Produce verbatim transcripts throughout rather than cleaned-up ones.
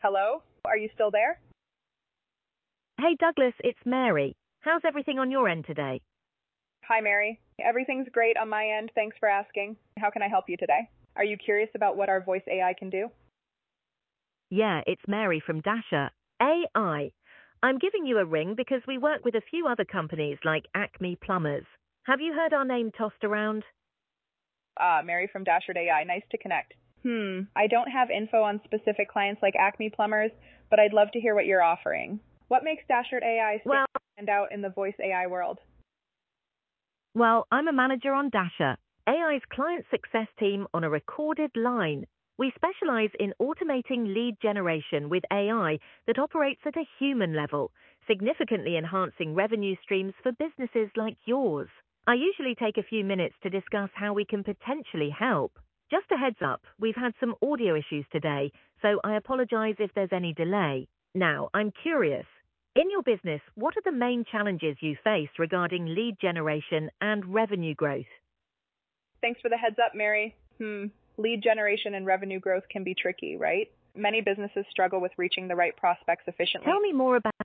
Hello? Are you still there? Hey Douglas, it's Mary. How's everything on your end today? Hi, Mary. Everything's great on my end. Thanks for asking. How can I help you today? Are you curious about what our voice A I can do? Yeah, it's Mary from Dasher. A I. I'm giving you a ring because we work with a few other companies like Acme Plumbers. Have you heard our name tossed around? Ah, Mary from Dashard A I. Nice to connect. Hmm, I don't have info on specific clients like Acme Plumbers, but I'd love to hear what you're offering. What makes Dashard A I Well, stand out in the voice A I world? well, I'm a manager on Dasher, A I's client success team on a recorded line. We specialize in automating lead generation with A I that operates at a human level, significantly enhancing revenue streams for businesses like yours. I usually take a few minutes to discuss how we can potentially help. Just a heads up, we've had some audio issues today, so I apologize if there's any delay. Now, I'm curious. In your business, what are the main challenges you face regarding lead generation and revenue growth? Thanks for the heads up, Mary. Hmm, lead generation and revenue growth can be tricky, right? Many businesses struggle with reaching the right prospects efficiently. Tell me more about.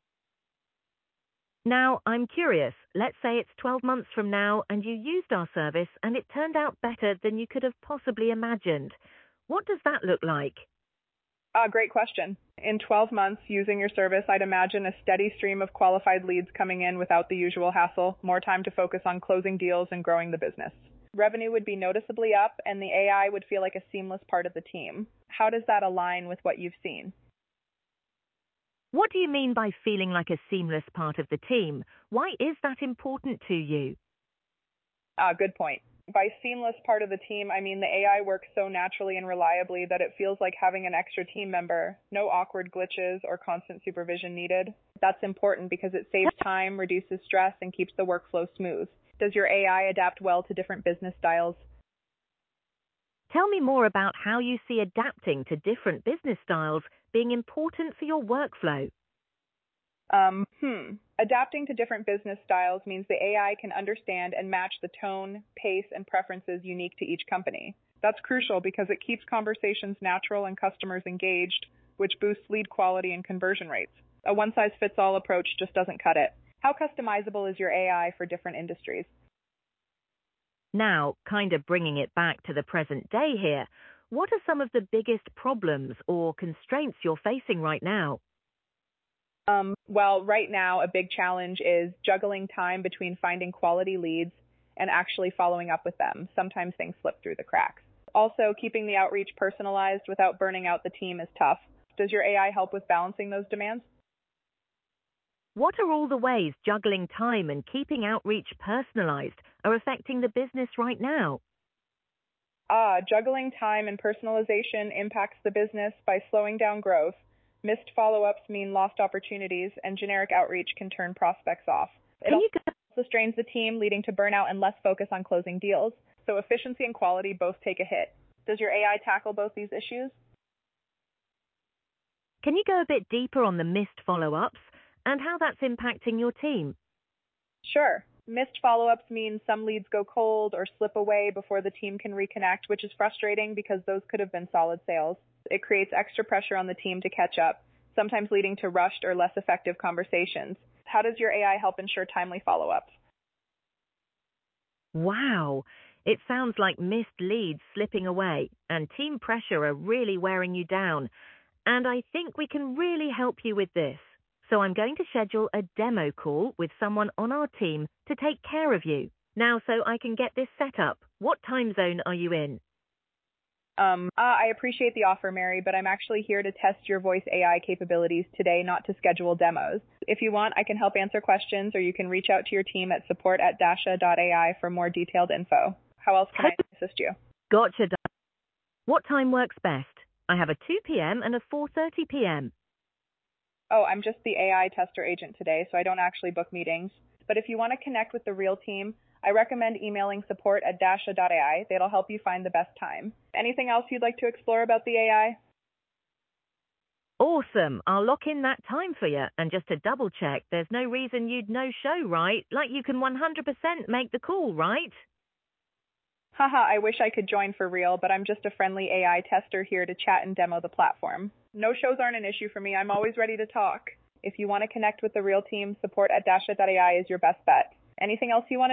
Now, I'm curious. Let's say it's twelve months from now and you used our service and it turned out better than you could have possibly imagined. What does that look like? Ah, great question. In twelve months using your service, I'd imagine a steady stream of qualified leads coming in without the usual hassle, more time to focus on closing deals and growing the business. Revenue would be noticeably up, and the A I would feel like a seamless part of the team. How does that align with what you've seen? What do you mean by feeling like a seamless part of the team? Why is that important to you? Ah, good point. By seamless part of the team, I mean the A I works so naturally and reliably that it feels like having an extra team member. No awkward glitches or constant supervision needed. That's important because it saves time, reduces stress, and keeps the workflow smooth. Does your A I adapt well to different business styles? Tell me more about how you see adapting to different business styles being important for your workflow. Um, hmm. Adapting to different business styles means the A I can understand and match the tone, pace, and preferences unique to each company. That's crucial because it keeps conversations natural and customers engaged, which boosts lead quality and conversion rates. A one-size-fits-all approach just doesn't cut it. How customizable is your A I for different industries? Now, kind of bringing it back to the present day here, what are some of the biggest problems or constraints you're facing right now? Um, well, right now, a big challenge is juggling time between finding quality leads and actually following up with them. Sometimes things slip through the cracks. Also, keeping the outreach personalized without burning out the team is tough. Does your A I help with balancing those demands? What are all the ways juggling time and keeping outreach personalized are affecting the business right now? Ah, juggling time and personalization impacts the business by slowing down growth. Missed follow-ups mean lost opportunities, and generic outreach can turn prospects off. It Can you go? also strains the team, leading to burnout and less focus on closing deals. So efficiency and quality both take a hit. Does your A I tackle both these issues? Can you go a bit deeper on the missed follow-ups and how that's impacting your team? Sure. Missed follow-ups mean some leads go cold or slip away before the team can reconnect, which is frustrating because those could have been solid sales. It creates extra pressure on the team to catch up, sometimes leading to rushed or less effective conversations. How does your A I help ensure timely follow-ups? Wow, it sounds like missed leads slipping away and team pressure are really wearing you down. And I think we can really help you with this. So I'm going to schedule a demo call with someone on our team to take care of you. Now, so I can get this set up, what time zone are you in? Um, uh, I appreciate the offer, Mary, but I'm actually here to test your voice A I capabilities today, not to schedule demos. If you want, I can help answer questions, or you can reach out to your team at support at dasha dot A I for more detailed info. How else can I assist you? Gotcha. Doc. What time works best? I have a two p.m. and a four thirty p.m. Oh, I'm just the A I tester agent today, so I don't actually book meetings. But if you want to connect with the real team, I recommend emailing support at dasha dot A I. That'll help you find the best time. Anything else you'd like to explore about the A I? Awesome. I'll lock in that time for you. And just to double check, there's no reason you'd no show, right? Like you can one hundred percent make the call, right? Haha, I wish I could join for real, but I'm just a friendly A I tester here to chat and demo the platform. No shows aren't an issue for me. I'm always ready to talk. If you want to connect with the real team, support at dasha dot A I is your best bet. Anything else you want to